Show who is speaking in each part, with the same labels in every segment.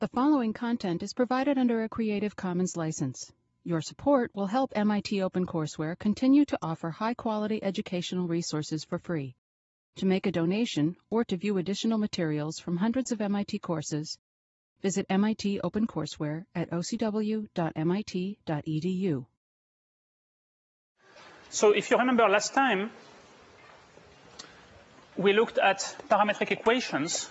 Speaker 1: The following content is provided under a Creative Commons license. Your support will help MIT OpenCourseware continue to offer high-quality educational resources for free. To make a donation or to view additional materials from hundreds of MIT courses, visit MIT OpenCourseware at ocw.mit.edu.
Speaker 2: So if you remember last time, we looked at parametric equations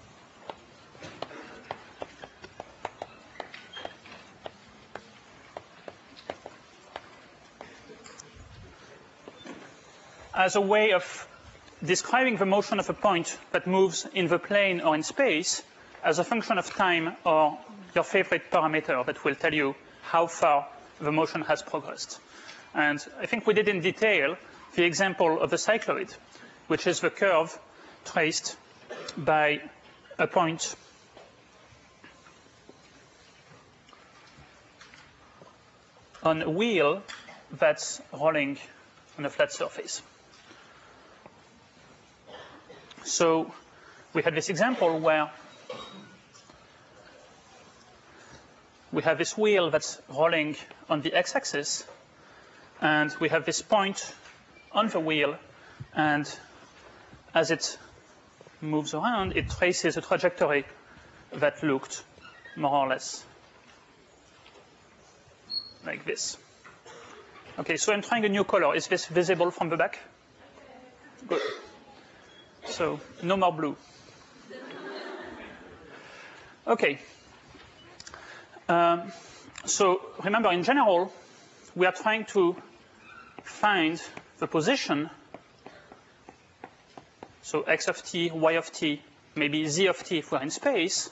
Speaker 2: as a way of describing the motion of a point that moves in the plane or in space as a function of time or your favorite parameter that will tell you how far the motion has progressed. And I think we did in detail the example of the cycloid, which is the curve traced by a point on a wheel that's rolling on a flat surface. So we had this example where we have this wheel that's rolling on the x-axis, and we have this point on the wheel, and as it moves around, it traces a trajectory that looked more or less like this. Okay, so I'm trying a new color. Is this visible from the back? Good. So no more blue. Okay. So remember, in general, we are trying to find the position. So x of t, y of t, maybe z of t if we're in space.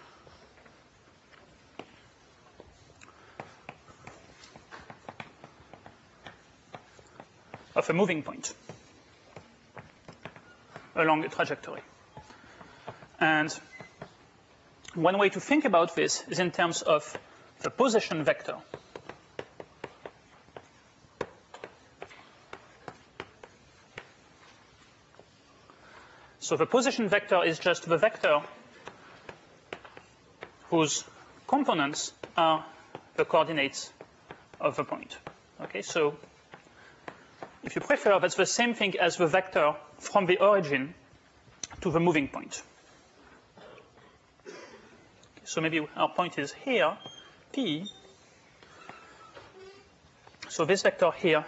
Speaker 2: Of a moving point along a trajectory. And one way to think about this is in terms of the position vector. So the position vector is just the vector whose components are the coordinates of the point. Okay, so if you prefer, that's the same thing as the vector from the origin to the moving point. So maybe our point is here, P. So this vector here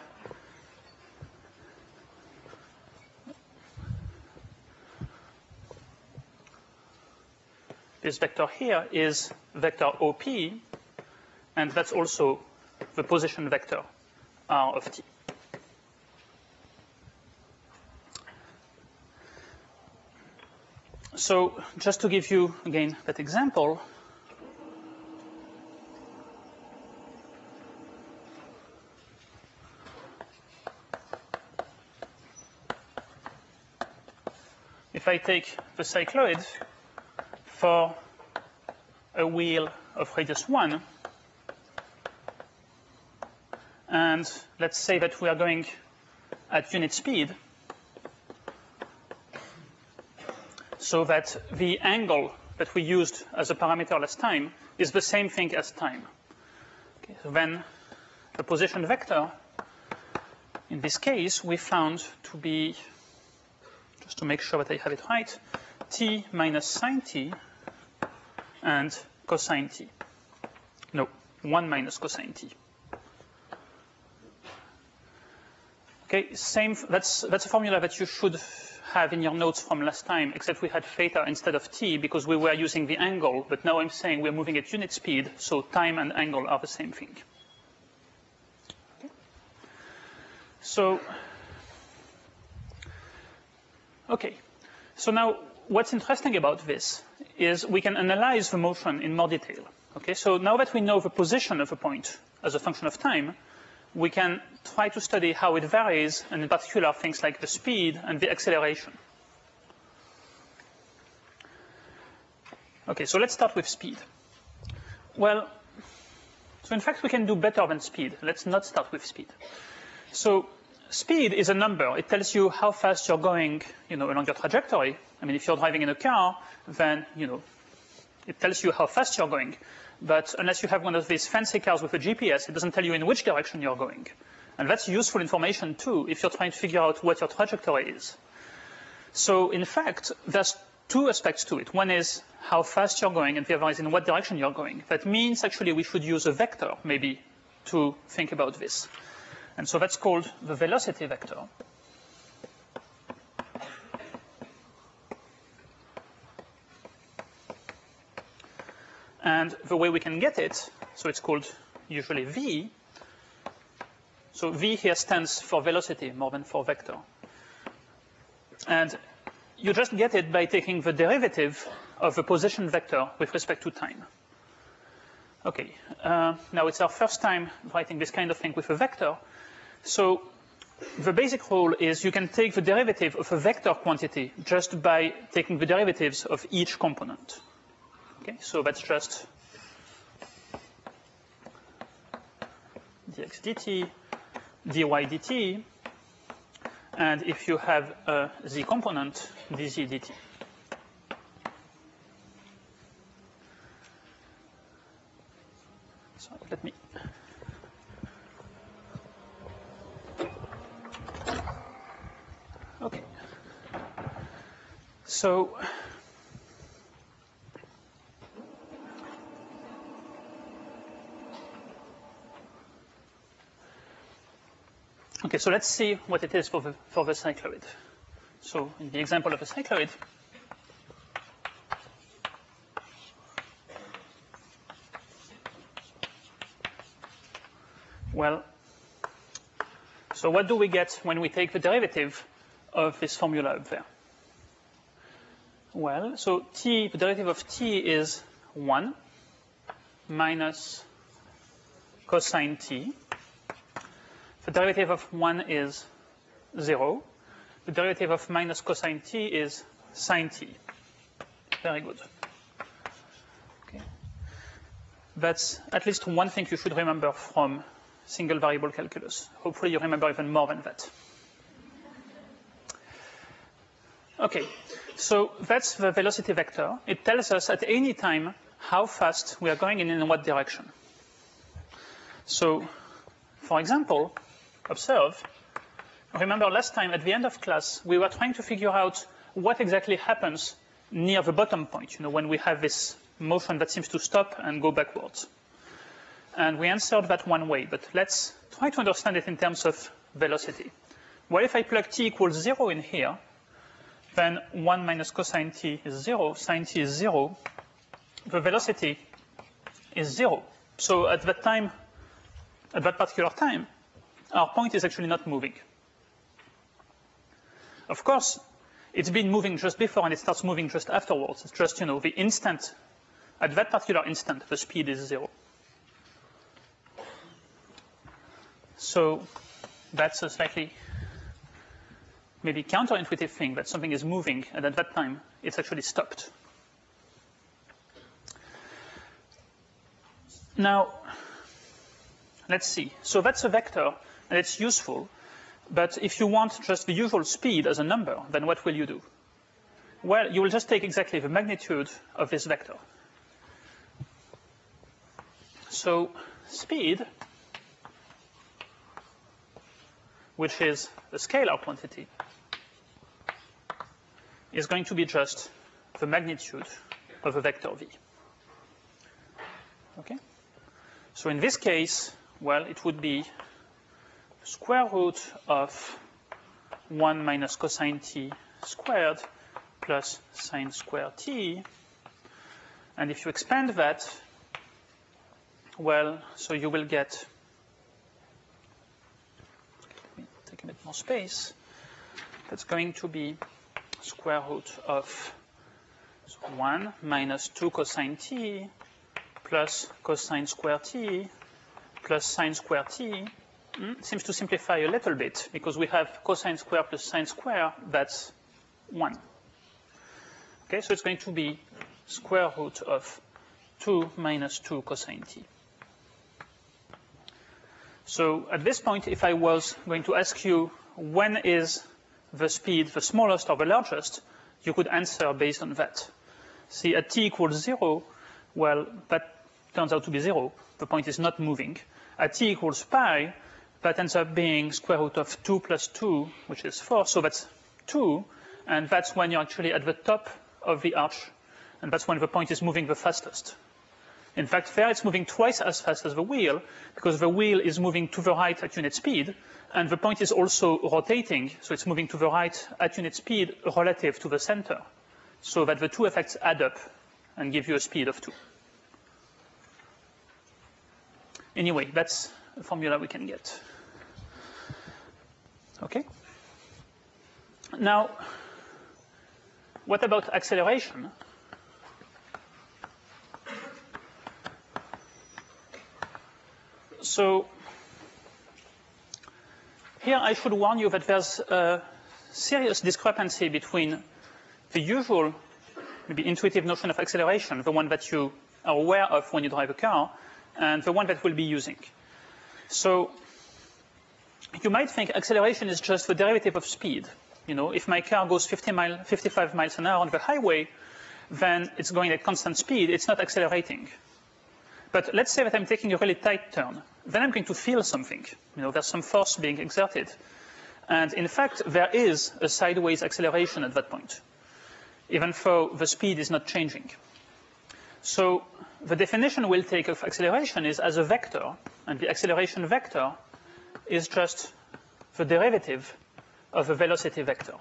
Speaker 2: is vector OP, and that's also the position vector R of t. So just to give you, again, that example, if I take the cycloid for a wheel of radius 1, and let's say that we are going at unit speed, so that the angle that we used as a parameter last time is the same thing as time. Okay, so then the position vector, in this case, we found to be, just to make sure that I have it right, t minus sine t and cosine t. No, 1 minus cosine t. Okay, same. That's a formula that you should have in your notes from last time, except we had theta instead of t because we were using the angle, but now I'm saying we're moving at unit speed, so time and angle are the same thing. Okay. So, okay. So now what's interesting about this is we can analyze the motion in more detail. Okay, so now that we know the position of a point as a function of time, we can try to study how it varies, and in particular things like the speed and the acceleration. Okay, so let's start with speed. Well, so in fact we can do better than speed. Let's not start with speed. So speed is a number. It tells you how fast you're going, along your trajectory. I mean, if you're driving in a car, then, It tells you how fast you're going. But unless you have one of these fancy cars with a GPS, it doesn't tell you in which direction you're going. And that's useful information, too, if you're trying to figure out what your trajectory is. So, in fact, there's two aspects to it. One is how fast you're going, and the other is in what direction you're going. That means, actually, we should use a vector, maybe, to think about this. And so that's called the velocity vector. And the way we can get it, so it's called usually v. So v here stands for velocity more than for vector. And you just get it by taking the derivative of the position vector with respect to time. OK, now it's our first time writing this kind of thing with a vector. So the basic rule is you can take the derivative of a vector quantity just by taking the derivatives of each component. Okay, so that's just dx dt, dy dt, and if you have a z component, dz dt. So let me. Okay. So. Okay, so let's see what it is for the cycloid. So in the example of a cycloid, well, so what do we get when we take the derivative of this formula up there? Well, so t, the derivative of t is 1 minus cosine t. The derivative of 1 is 0. The derivative of minus cosine t is sine t. Very good. Okay. That's at least one thing you should remember from single variable calculus. Hopefully you remember even more than that. Okay, so that's the velocity vector. It tells us at any time how fast we are going in what direction. So, for example, observe, remember last time at the end of class, we were trying to figure out what exactly happens near the bottom point, when we have this motion that seems to stop and go backwards. And we answered that one way, but let's try to understand it in terms of velocity. Well, if I plug t equals 0 in here, then 1 minus cosine t is 0, sine t is 0, the velocity is 0. So at that time, at that particular time, our point is actually not moving. Of course, it's been moving just before and it starts moving just afterwards. It's just, the instant, at that particular instant, the speed is 0. So that's a slightly maybe counterintuitive thing, that something is moving and at that time it's actually stopped. Now, let's see. So that's a vector. And it's useful, but if you want just the usual speed as a number, then what will you do? Well, you will just take exactly the magnitude of this vector. So speed, which is a scalar quantity, is going to be just the magnitude of a vector v. Okay? So in this case, well, it would be square root of 1 minus cosine t squared plus sine square t. And if you expand that, well, so you will get, let me take a bit more space, that's going to be square root of 1 minus 2 cosine t plus cosine square t plus sine square t. Seems to simplify a little bit because we have cosine square plus sine square, that's 1. Okay, so it's going to be square root of 2 minus 2 cosine t. So at this point, if I was going to ask you when is the speed the smallest or the largest, you could answer based on that. See, at t equals 0, well, that turns out to be 0. The point is not moving. At t equals pi, that ends up being square root of 2 plus 2, which is 4. So that's 2. And that's when you're actually at the top of the arch. And that's when the point is moving the fastest. In fact, there it's moving twice as fast as the wheel, because the wheel is moving to the right at unit speed, and the point is also rotating, so it's moving to the right at unit speed relative to the center, so that the two effects add up and give you a speed of 2. Anyway, that's a formula we can get. Okay? Now, what about acceleration? So here I should warn you that there's a serious discrepancy between the usual, maybe intuitive notion of acceleration, the one that you are aware of when you drive a car, and the one that we'll be using. So you might think acceleration is just the derivative of speed. You know, if my car goes 55 miles an hour on the highway, then it's going at constant speed. It's not accelerating. But let's say that I'm taking a really tight turn. Then I'm going to feel something. You know, there's some force being exerted. And in fact, there is a sideways acceleration at that point, even though the speed is not changing. So the definition we'll take of acceleration is as a vector. And the acceleration vector is just the derivative of a velocity vector.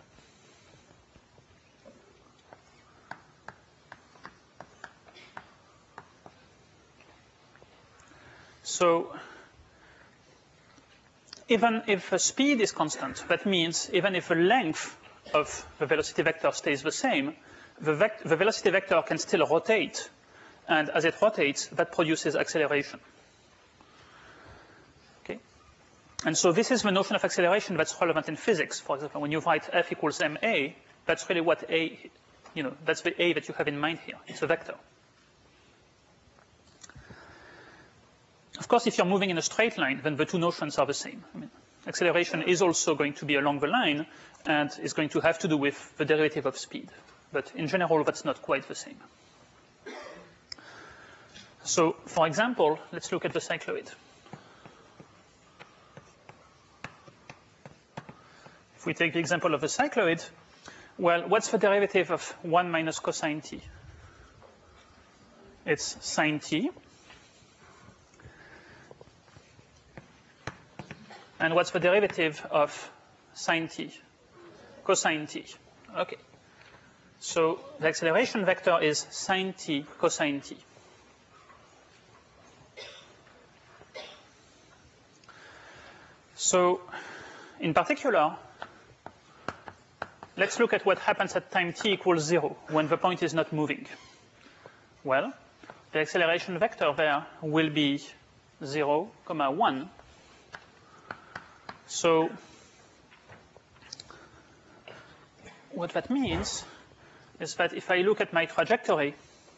Speaker 2: So even if the speed is constant, that means even if the length of the velocity vector stays the same, the velocity vector can still rotate. And as it rotates, that produces acceleration. Okay? And so this is the notion of acceleration that's relevant in physics. For example, when you write F equals ma, that's really what A, you know, that's the A that you have in mind here. It's a vector. Of course, if you're moving in a straight line, then the two notions are the same. I mean, acceleration is also going to be along the line and is going to have to do with the derivative of speed. But in general, that's not quite the same. So, for example, let's look at the cycloid. If we take the example of the cycloid, well, what's the derivative of 1 minus cosine t? It's sine t. And what's the derivative of sine t? Cosine t. Okay. So the acceleration vector is sine t cosine t. So in particular, let's look at what happens at time t equals 0 when the point is not moving. Well, the acceleration vector there will be 0, 1. So what that means is that if I look at my trajectory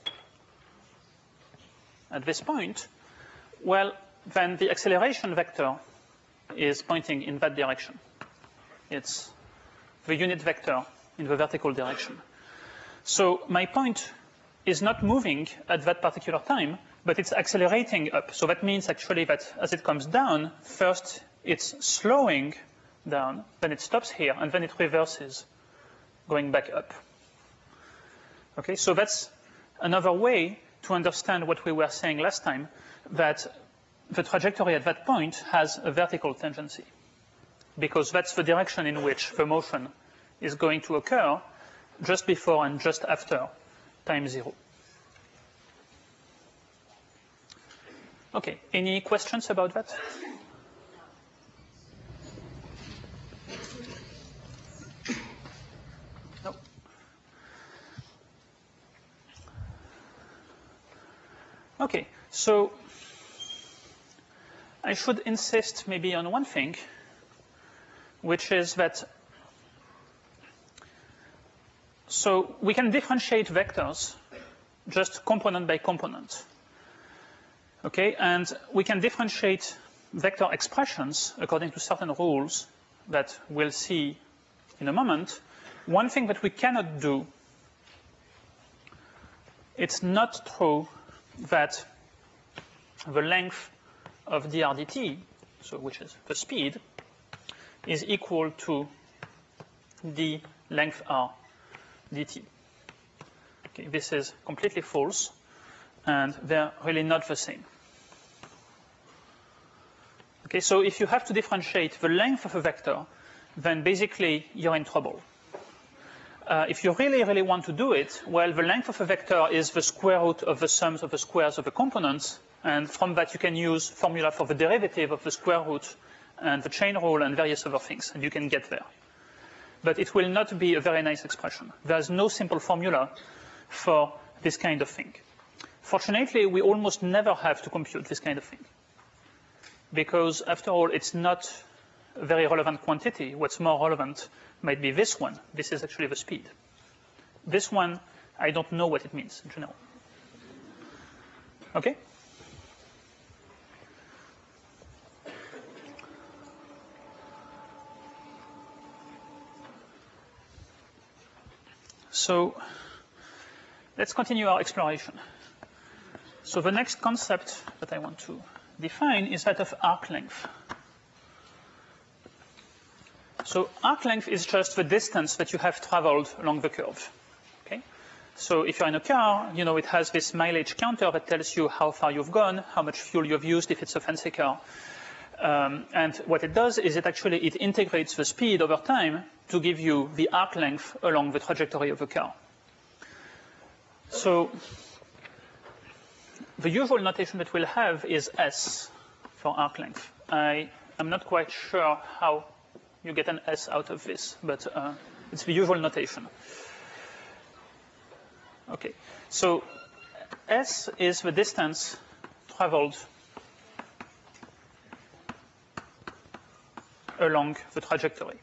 Speaker 2: at this point, well, then the acceleration vector is pointing in that direction. It's the unit vector in the vertical direction. So my point is not moving at that particular time, but it's accelerating up. So that means actually that as it comes down, first it's slowing down, then it stops here, and then it reverses, going back up. Okay, so that's another way to understand what we were saying last time, that the trajectory at that point has a vertical tangency, because that's the direction in which the motion is going to occur just before and just after time 0. Okay, any questions about that? No. Okay, so I should insist maybe on one thing, which is that so we can differentiate vectors just component by component. Okay, and we can differentiate vector expressions according to certain rules that we'll see in a moment. One thing that we cannot do, it's not true that the length of dr dt, so which is the speed, is equal to d length r dt. Okay, this is completely false, and they're really not the same. Okay, so if you have to differentiate the length of a vector, then basically you're in trouble. If you really want to do it, well, the length of a vector is the square root of the sums of the squares of the components, and from that you can use formula for the derivative of the square root and the chain rule and various other things, and you can get there. But it will not be a very nice expression. There's no simple formula for this kind of thing. Fortunately, we almost never have to compute this kind of thing, because after all, it's not a very relevant quantity. What's more relevant might be this one. This is actually the speed. This one, I don't know what it means in general. Okay? So let's continue our exploration. So the next concept that I want to define is that of arc length. So arc length is just the distance that you have traveled along the curve. Okay? So if you're in a car, you know, it has this mileage counter that tells you how far you've gone, how much fuel you've used if it's a fancy car. And what it does is it integrates the speed over time to give you the arc length along the trajectory of the car. So the usual notation that we'll have is S for arc length. I am not quite sure how you get an S out of this, but it's the usual notation. Okay, so S is the distance traveled along the trajectory.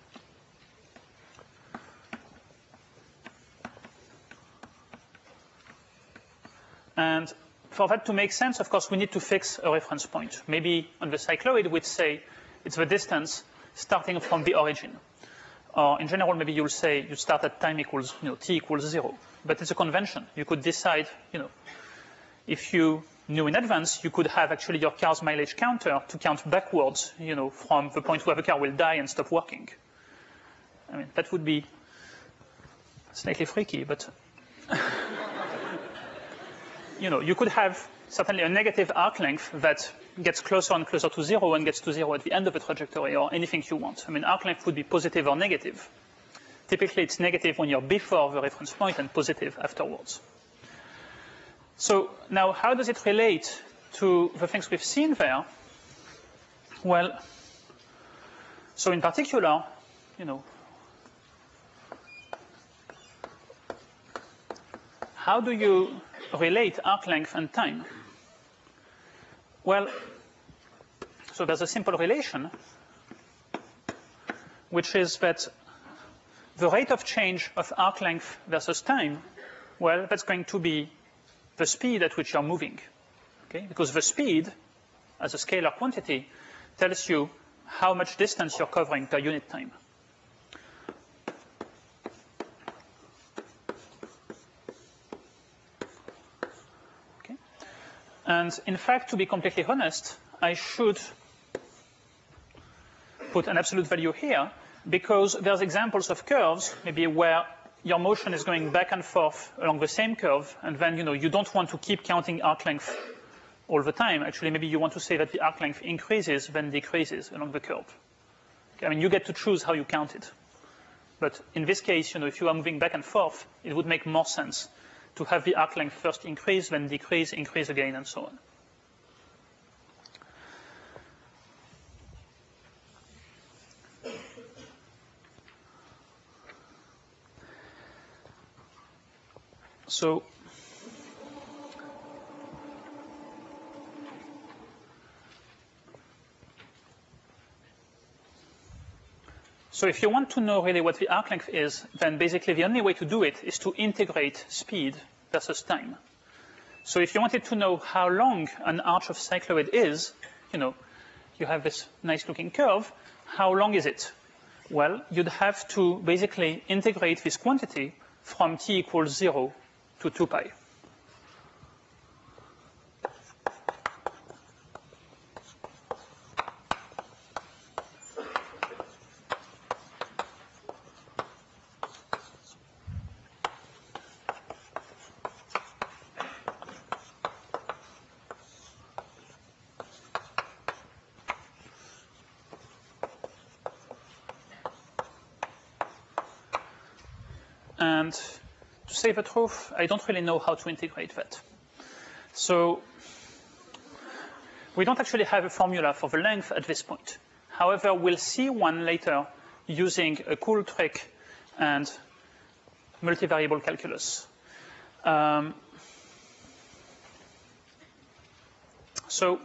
Speaker 2: And for that to make sense, of course, we need to fix a reference point. Maybe on the cycloid, we'd say it's the distance starting from the origin. Or in general, maybe you'll say you start at time equals, t equals 0. But it's a convention. You could decide, if you knew in advance, you could have actually your car's mileage counter to count backwards, from the point where the car will die and stop working. I mean, that would be slightly freaky, but you could have certainly a negative arc length that gets closer and closer to 0 and gets to 0 at the end of the trajectory, or anything you want. I mean, arc length would be positive or negative. Typically, it's negative when you're before the reference point and positive afterwards. So now, how does it relate to the things we've seen there? Well, so in particular, how do you relate arc length and time? Well, so there's a simple relation, which is that the rate of change of arc length versus time, well, that's going to be the speed at which you're moving. Okay? Because the speed, as a scalar quantity, tells you how much distance you're covering per unit time. Okay? And in fact, to be completely honest, I should put an absolute value here, because there's examples of curves, maybe where your motion is going back and forth along the same curve, and then you don't want to keep counting arc length all the time. Actually, maybe you want to say that the arc length increases then decreases along the curve. Okay, I mean, you get to choose how you count it. But in this case, if you are moving back and forth, it would make more sense to have the arc length first increase, then decrease, increase again, and so on. So if you want to know really what the arc length is, then basically the only way to do it is to integrate speed versus time. So if you wanted to know how long an arch of cycloid is, you have this nice looking curve, how long is it? Well, you'd have to basically integrate this quantity from t equals 0 to 2 pi. And to say the truth, I don't really know how to integrate that. So we don't actually have a formula for the length at this point. However, we'll see one later using a cool trick and multivariable calculus. So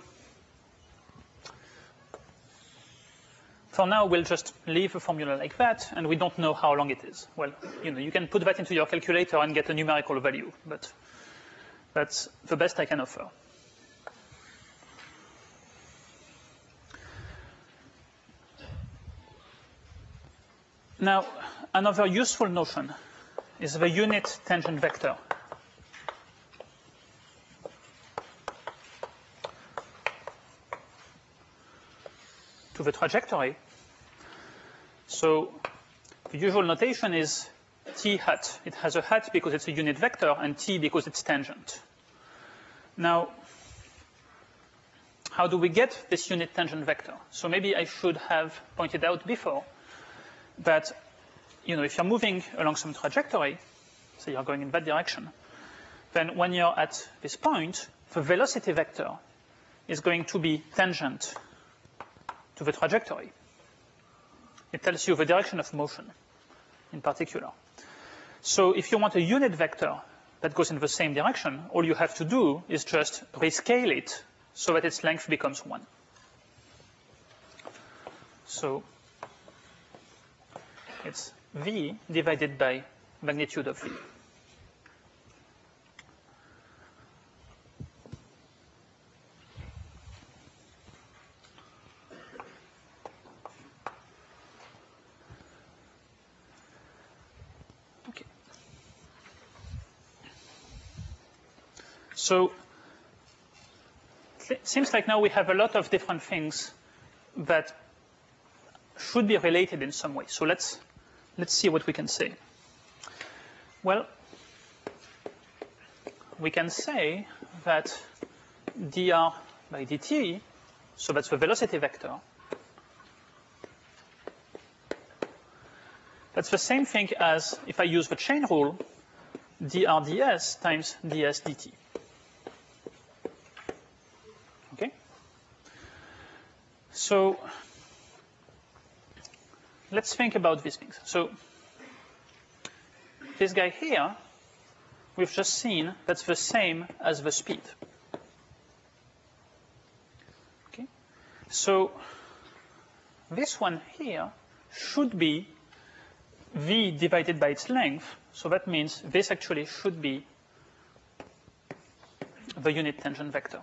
Speaker 2: for now, we'll just leave a formula like that, and we don't know how long it is. Well, you can put that into your calculator and get a numerical value, but that's the best I can offer. Now, another useful notion is the unit tangent vector. To the trajectory. So the usual notation is t hat. It has a hat because it's a unit vector, and t because it's tangent. Now, how do we get this unit tangent vector? So maybe I should have pointed out before that if you're moving along some trajectory, so you're going in that direction, then when you're at this point, the velocity vector is going to be tangent to the trajectory. It tells you the direction of motion in particular. So if you want a unit vector that goes in the same direction, all you have to do is just rescale it so that its length becomes 1. So it's v divided by magnitude of v. Okay. So it seems like now we have a lot of different things that should be related in some way. So let's see what we can say. Well, we can say that dr by dt, so that's the velocity vector, that's the same thing as if I use the chain rule, dr ds times ds dt. Okay? So let's think about these things. So this guy here, we've just seen that's the same as the speed. Okay? So this one here should be v divided by its length. So that means this actually should be the unit tangent vector.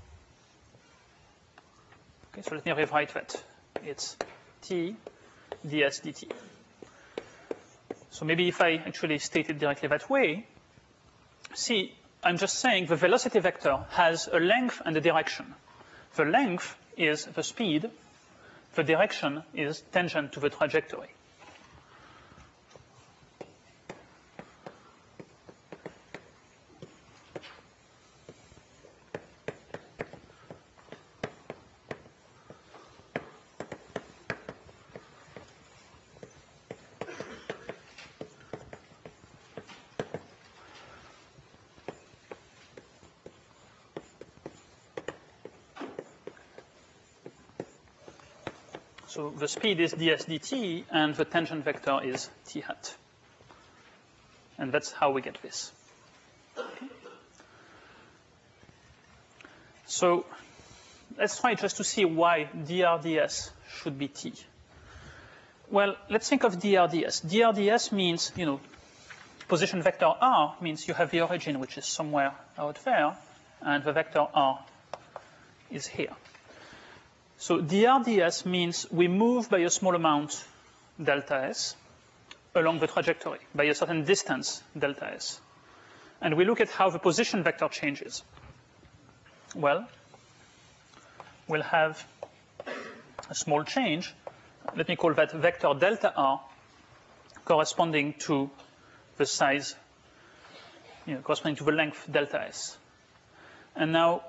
Speaker 2: Okay, so let me rewrite that. It's t ds dt. So maybe if I actually state it directly that way, see, I'm just saying the velocity vector has a length and a direction. The length is the speed. The direction is tangent to the trajectory. So the speed is ds dt, and the tangent vector is t hat. And that's how we get this. Okay. So let's try just to see why dr ds should be t. Well, let's think of dr ds. Dr ds means, position vector r means you have the origin, which is somewhere out there, and the vector r is here. So dr ds means we move by a small amount delta s along the trajectory, by a certain distance delta s. And we look at how the position vector changes. Well, we'll have a small change. Let me call that vector delta r, corresponding to the size, corresponding to the length delta s. And now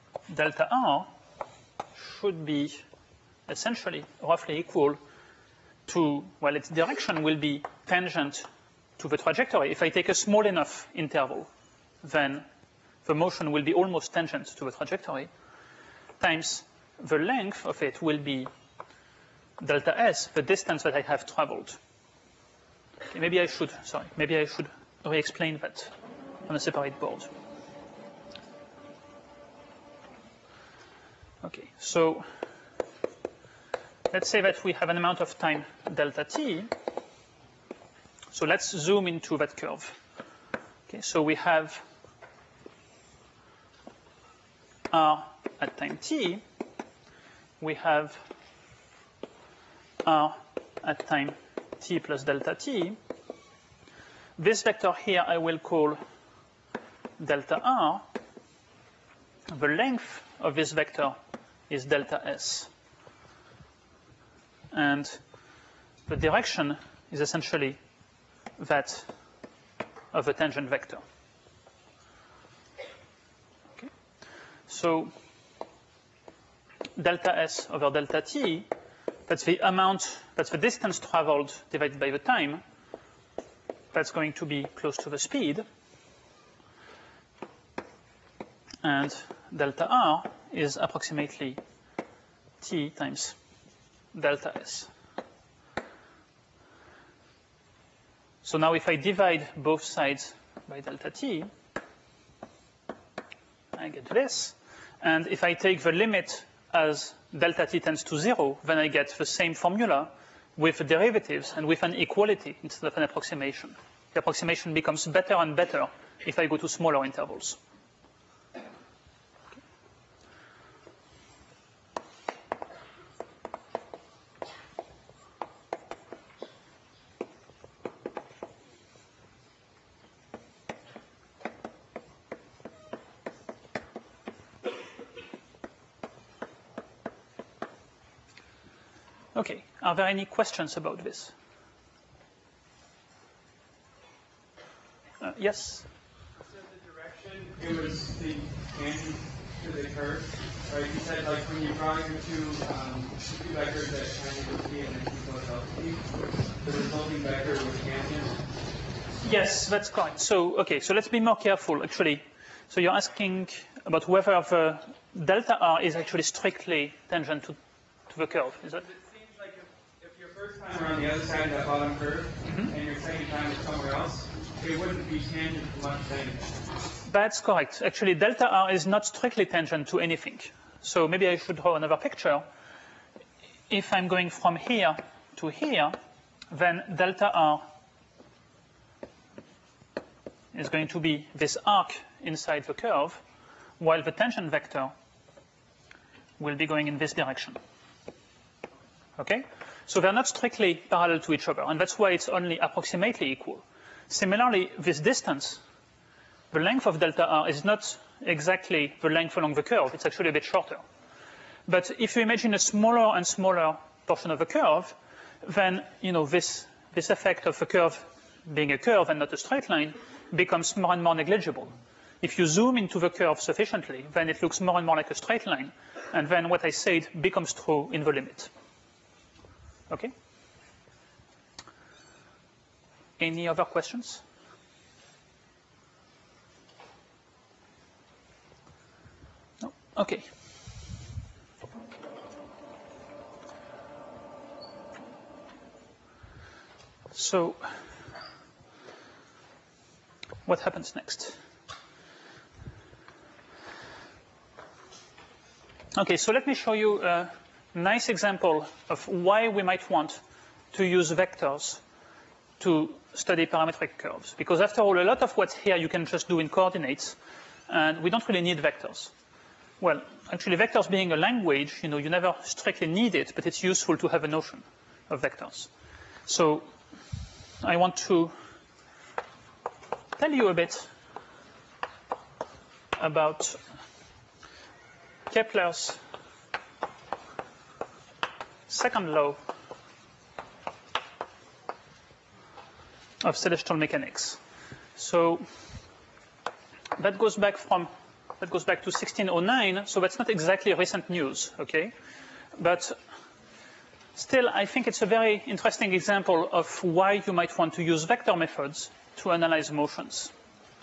Speaker 2: delta r should be essentially roughly equal to, well, its direction will be tangent to the trajectory. If I take a small enough interval, then the motion will be almost tangent to the trajectory, times the length of it will be delta s, the distance that I have traveled. Okay, maybe I should re-explain that on a separate board. Okay, so let's say that we have an amount of time delta t. So let's zoom into that curve. Okay, so we have r at time t. We have r at time t plus delta t. This vector here I will call delta r. The length of this vector is delta s. And the direction is essentially that of a tangent vector. Okay. So delta s over delta t, that's the amount, that's the distance traveled divided by the time. That's going to be close to the speed. And delta r is approximately t times delta s. So now if I divide both sides by delta t, I get this. And if I take the limit as delta t tends to 0, then I get the same formula with the derivatives and with an equality instead of an approximation. The approximation becomes better and better if I go to smaller intervals. Okay, are there any questions about this? Yes?
Speaker 3: So the direction, it was the tangent to the curve, right? You said like when you're drawing the two vectors that tangent to t and then t plus delta t, the resulting vector was tangent?
Speaker 2: Yes, that's correct. So, okay, so let's be more careful, actually. So you're asking about whether the delta r is actually strictly tangent to the curve, is that?
Speaker 3: If your first time we're on the other side of that bottom curve, and your second time is somewhere else, it wouldn't be tangent to much of anything.
Speaker 2: That's correct. Actually, delta r is not strictly tangent to anything. So maybe I should draw another picture. If I'm going from here to here, then delta r is going to be this arc inside the curve, while the tangent vector will be going in this direction. Okay? So they're not strictly parallel to each other, and that's why it's only approximately equal. Similarly, this distance, the length of delta r is not exactly the length along the curve. It's actually a bit shorter. But if you imagine a smaller and smaller portion of the curve, then this effect of the curve being a curve and not a straight line becomes more and more negligible. If you zoom into the curve sufficiently, then it looks more and more like a straight line. And then what I said becomes true in the limit. Okay? Any other questions? No? Okay. So, what happens next? Okay, so let me show you a nice example of why we might want to use vectors to study parametric curves. Because after all, a lot of what's here you can just do in coordinates, and we don't really need vectors. Well, actually, vectors being a language, you never strictly need it, but it's useful to have a notion of vectors. So I want to tell you a bit about Kepler's second law of celestial mechanics. So that goes back to 1609. So that's not exactly recent news, okay? But Still, I think it's a very interesting example of why you might want to use vector methods to analyze motions.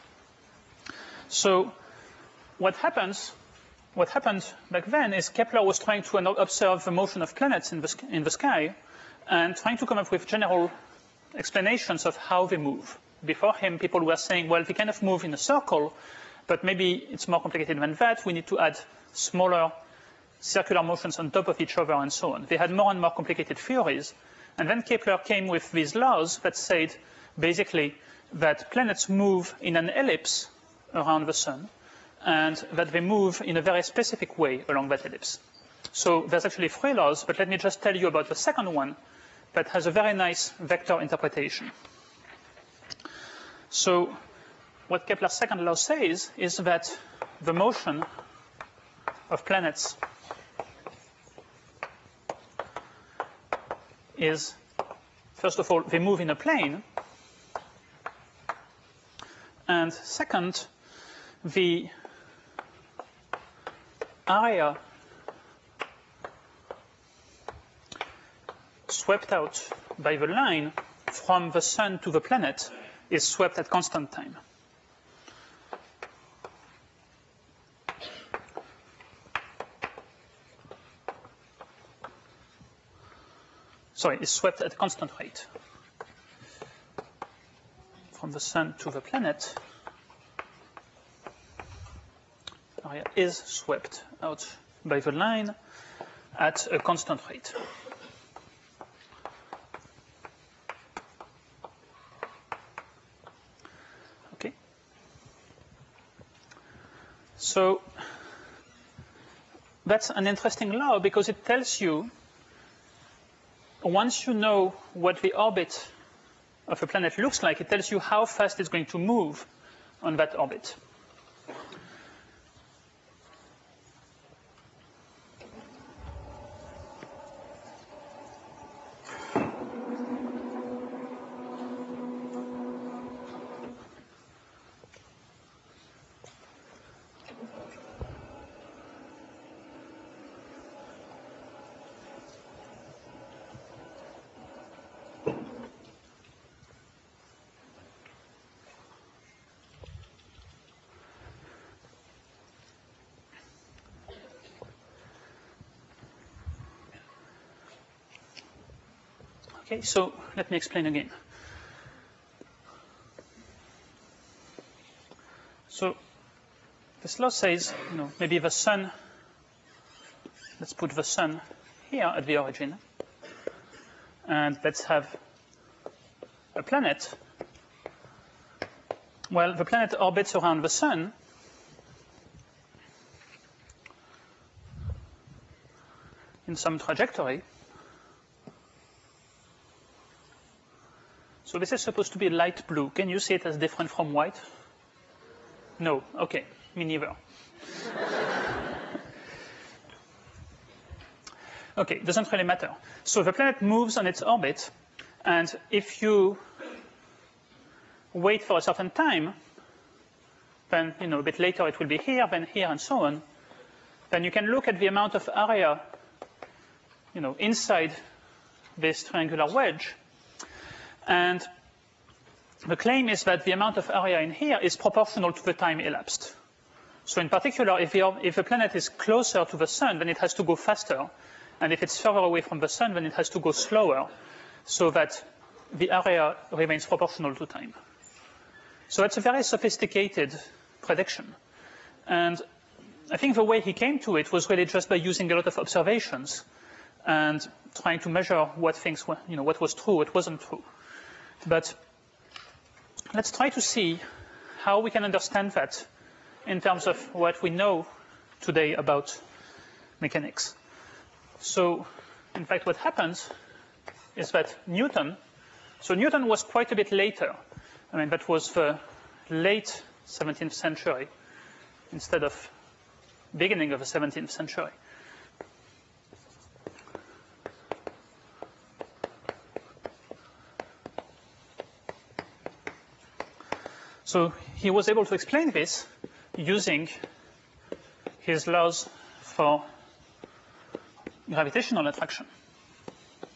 Speaker 2: So what happened back then is Kepler was trying to observe the motion of planets in the sky and trying to come up with general explanations of how they move. Before him, people were saying, well, they kind of move in a circle, but maybe it's more complicated than that. We need to add smaller circular motions on top of each other and so on. They had more and more complicated theories. And then Kepler came with these laws that said basically that planets move in an ellipse around the sun and that they move in a very specific way along that ellipse. So there's actually 3 laws, but let me just tell you about the second one that has a very nice vector interpretation. So what Kepler's second law says is that the motion of planets is, first of all, they move in a plane, and second, the area swept out by the line from the sun to the planet is swept at constant time. Sorry, is swept at constant rate. From the sun to the planet, area is swept out by the line at a constant rate. Okay. So that's an interesting law because it tells you, once you know what the orbit of a planet looks like, it tells you how fast it's going to move on that orbit. Okay, so let me explain again. So this law says, maybe the sun, let's put the sun here at the origin, and let's have a planet. Well, the planet orbits around the sun in some trajectory. So this is supposed to be light blue. Can you see it as different from white? No. Okay. Me neither. Okay. Doesn't really matter. So the planet moves on its orbit. And if you wait for a certain time, then, a bit later it will be here, then here, and so on, then you can look at the amount of area, inside this triangular wedge. And the claim is that the amount of area in here is proportional to the time elapsed. So in particular, if the planet is closer to the sun, then it has to go faster. And if it's further away from the sun, then it has to go slower, so that the area remains proportional to time. So that's a very sophisticated prediction. And I think the way he came to it was really just by using a lot of observations and trying to measure what things were, what was true, what wasn't true. But let's try to see how we can understand that in terms of what we know today about mechanics. So, in fact, what happens is that Newton was quite a bit later. I mean, that was the late 17th century instead of beginning of the 17th century. So he was able to explain this using his laws for gravitational attraction.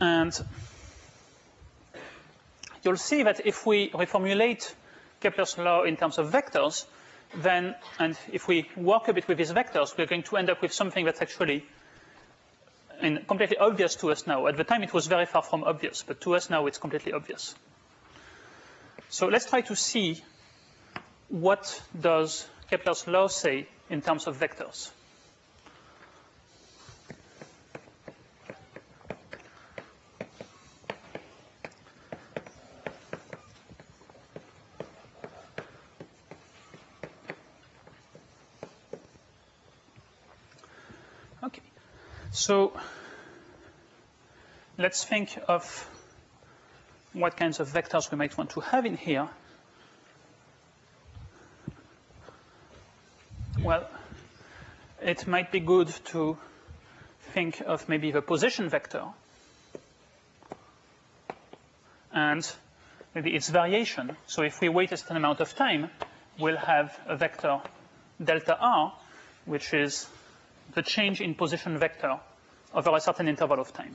Speaker 2: And you'll see that if we reformulate Kepler's law in terms of vectors, then, and if we work a bit with these vectors, we're going to end up with something that's actually completely obvious to us now. At the time, it was very far from obvious, but to us now, it's completely obvious. So let's try to see what does Kepler's law say in terms of vectors. Okay, so let's think of what kinds of vectors we might want to have in here. Well, it might be good to think of maybe the position vector and maybe its variation. So if we wait a certain amount of time, we'll have a vector delta r, which is the change in position vector over a certain interval of time.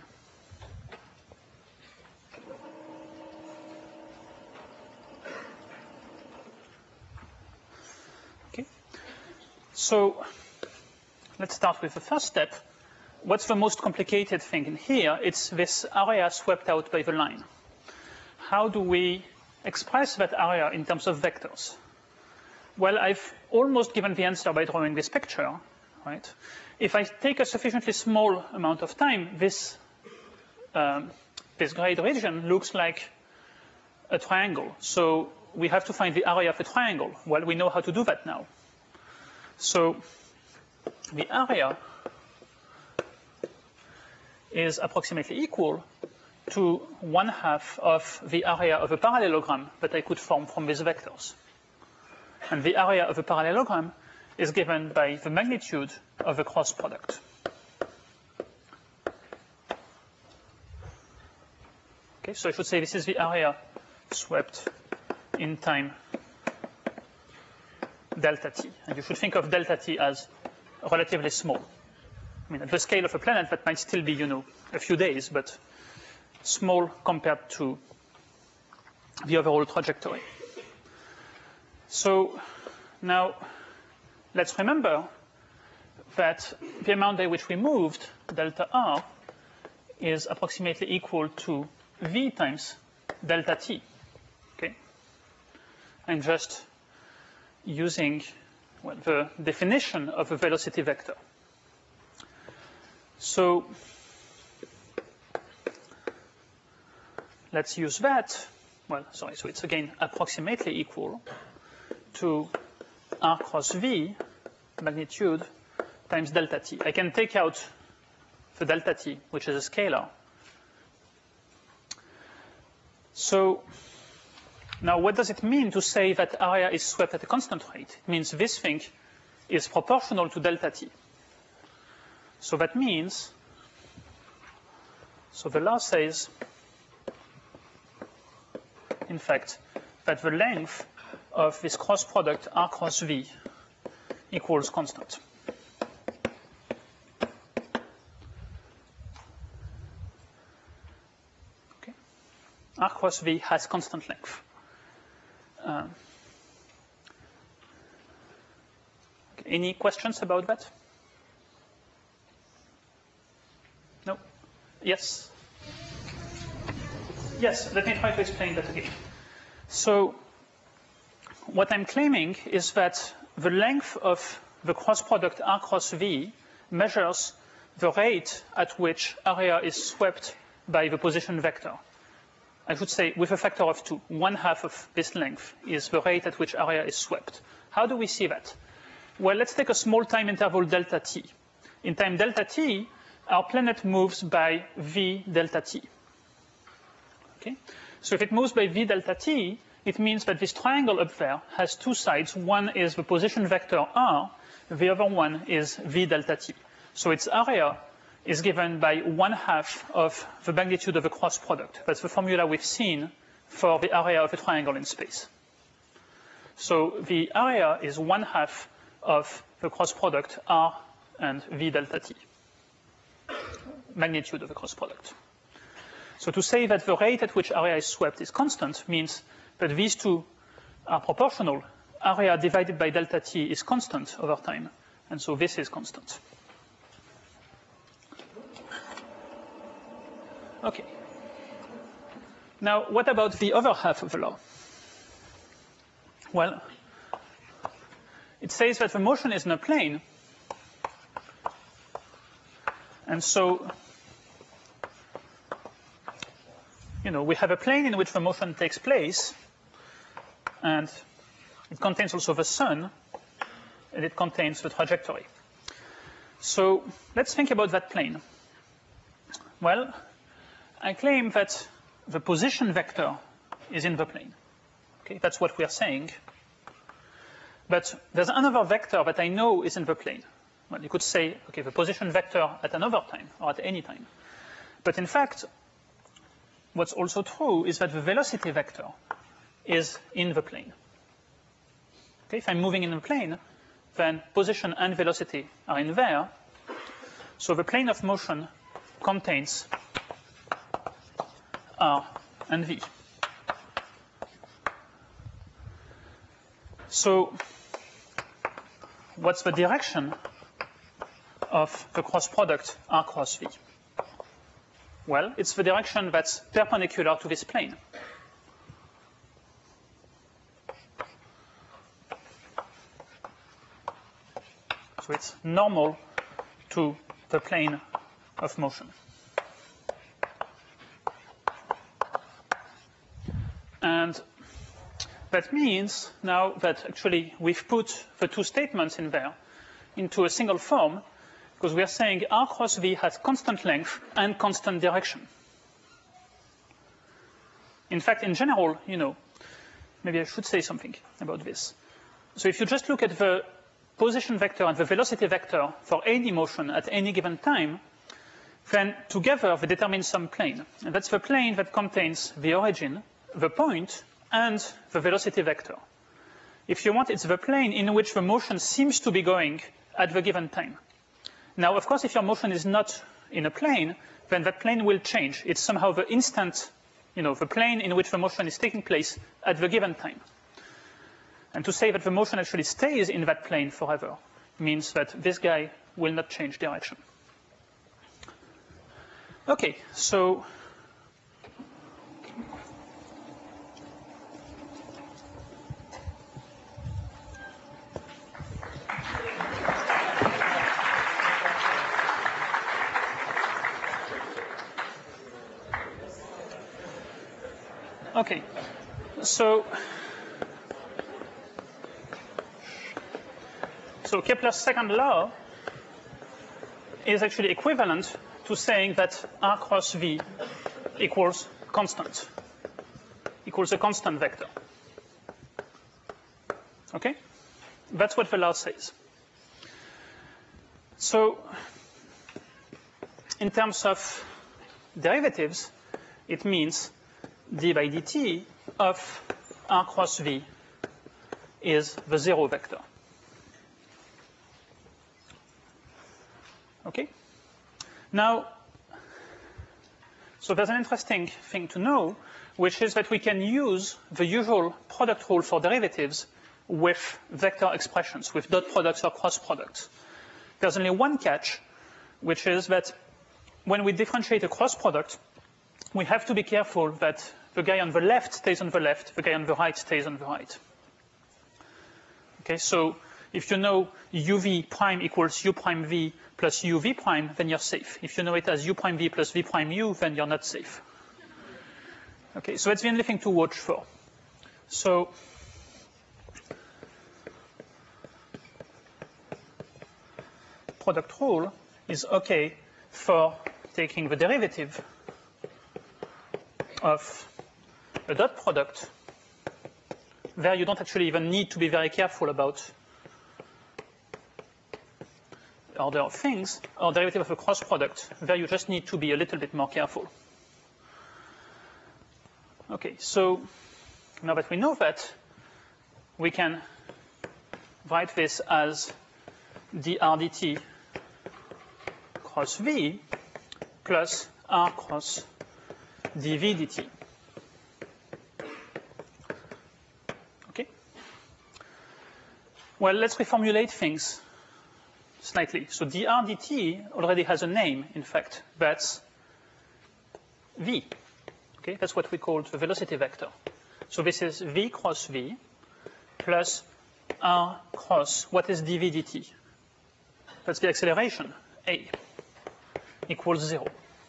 Speaker 2: Okay. So let's start with the first step. What's the most complicated thing in here? It's this area swept out by the line. How do we express that area in terms of vectors? Well, I've almost given the answer by drawing this picture, right? If I take a sufficiently small amount of time, this grayed region looks like a triangle. So we have to find the area of a triangle. Well, we know how to do that now. So the area is approximately equal to 1/2 of the area of a parallelogram that I could form from these vectors. And the area of a parallelogram is given by the magnitude of the cross product. Okay, so I should say this is the area swept in time delta t. And you should think of delta t as relatively small. I mean, at the scale of a planet, that might still be, a few days, but small compared to the overall trajectory. So now let's remember that the amount by which we moved, delta r, is approximately equal to v times delta t. Okay? I'm just using the definition of a velocity vector. So let's use that. Well, sorry, so it's again approximately equal to r cross v magnitude times delta t. I can take out the delta t, which is a scalar. So now what does it mean to say that area is swept at a constant rate? It means this thing is proportional to delta t. So that means, so the law says, in fact, that the length of this cross product r cross v equals constant. Okay. R cross v has constant length. Okay. Any questions about that? No? Yes? Yes, let me try to explain that again. So what I'm claiming is that the length of the cross product r cross v measures the rate at which area is swept by the position vector. I should say with a factor of 2. 1/2 of this length is the rate at which area is swept. How do we see that? Well, let's take a small time interval delta t. In time delta t, our planet moves by v delta t. Okay? So if it moves by v delta t, it means that this triangle up there has two sides. One is the position vector r, the other one is v delta t. So its area is given by 1/2 of the magnitude of the cross product. That's the formula we've seen for the area of a triangle in space. So the area is 1/2 of the cross product r and v delta t, magnitude of the cross product. So to say that the rate at which area is swept is constant means that these two are proportional. Area divided by delta t is constant over time, and so this is constant. Okay. Now, what about the other half of the law? Well, it says that the motion is in a plane, and so, we have a plane in which the motion takes place, and it contains also the sun, and it contains the trajectory. So let's think about that plane. Well, I claim that the position vector is in the plane. Okay, that's what we are saying. But there's another vector that I know is in the plane. Well, you could say, okay, the position vector at another time or at any time. But in fact, what's also true is that the velocity vector is in the plane. Okay, if I'm moving in the plane, then position and velocity are in there. So the plane of motion contains R and V. So what's the direction of the cross product R cross V? Well, it's the direction that's perpendicular to this plane. So it's normal to the plane of motion. And that means now that actually we've put the two statements in there into a single form, because we are saying R cross V has constant length and constant direction. In fact, in general, maybe I should say something about this. So if you just look at the position vector and the velocity vector for any motion at any given time, then together they determine some plane. And that's the plane that contains the origin, the point, and the velocity vector. If you want, it's the plane in which the motion seems to be going at the given time. Now, of course, if your motion is not in a plane, then that plane will change. It's somehow the instant, the plane in which the motion is taking place at the given time. And to say that the motion actually stays in that plane forever means that this guy will not change direction. Okay, so So Kepler's second law is actually equivalent to saying that R cross V equals constant, equals a constant vector. Okay? That's what the law says. So in terms of derivatives, it means d by dt of R cross V is the zero vector. Okay? Now, so there's an interesting thing to know, which is that we can use the usual product rule for derivatives with vector expressions, with dot products or cross products. There's only one catch, which is that when we differentiate a cross product, we have to be careful that the guy on the left stays on the left, the guy on the right stays on the right. Okay, so if you know uv prime equals u prime v plus uv prime, then you're safe. If you know it as u prime v plus v prime u, then you're not safe. Okay, so that's the only thing to watch for. So product rule is okay for taking the derivative of a dot product. There you don't actually even need to be very careful about the order of things, or derivative of a cross product. There you just need to be a little bit more careful. Okay, so now that we know that, we can write this as dr dt cross v plus r cross dv dt. Okay? Well, let's reformulate things slightly. So dr dt already has a name, in fact. That's v. Okay? That's what we call the velocity vector. So this is v cross v plus r cross what is dv dt? That's the acceleration, a, equals 0.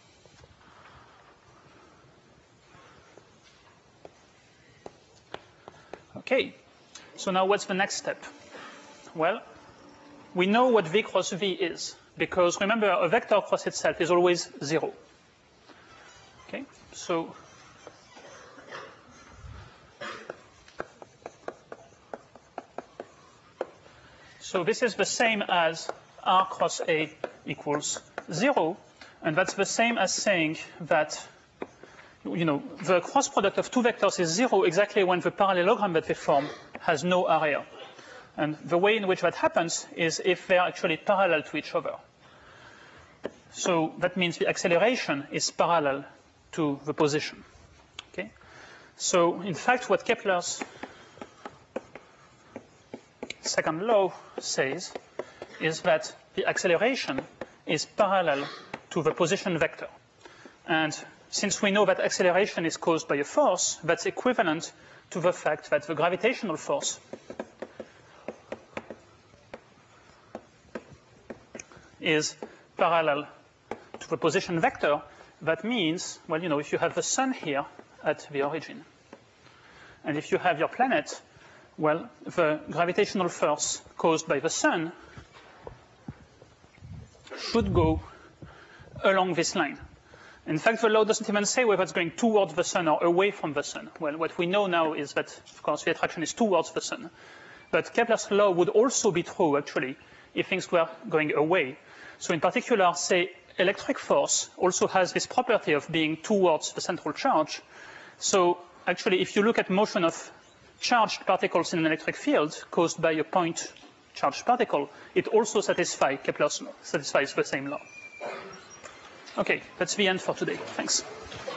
Speaker 2: Okay, so now what's the next step? Well, we know what v cross v is, because remember, a vector across itself is always 0. Okay, so this is the same as r cross a equals 0, and that's the same as saying that the cross product of two vectors is 0 exactly when the parallelogram that they form has no area. And the way in which that happens is if they are actually parallel to each other. So that means the acceleration is parallel to the position. Okay? So in fact, what Kepler's second law says is that the acceleration is parallel to the position vector. And since we know that acceleration is caused by a force, that's equivalent to the fact that the gravitational force is parallel to the position vector. That means, well, if you have the sun here at the origin, and if you have your planet, well, the gravitational force caused by the sun should go along this line. In fact, the law doesn't even say whether it's going towards the sun or away from the sun. Well, what we know now is that, of course, the attraction is towards the sun. But Kepler's law would also be true, actually, if things were going away. So in particular, say, electric force also has this property of being towards the central charge. So actually, if you look at motion of charged particles in an electric field caused by a point charged particle, it also satisfies Kepler's law, satisfies the same law. Okay, that's the end for today. Thanks.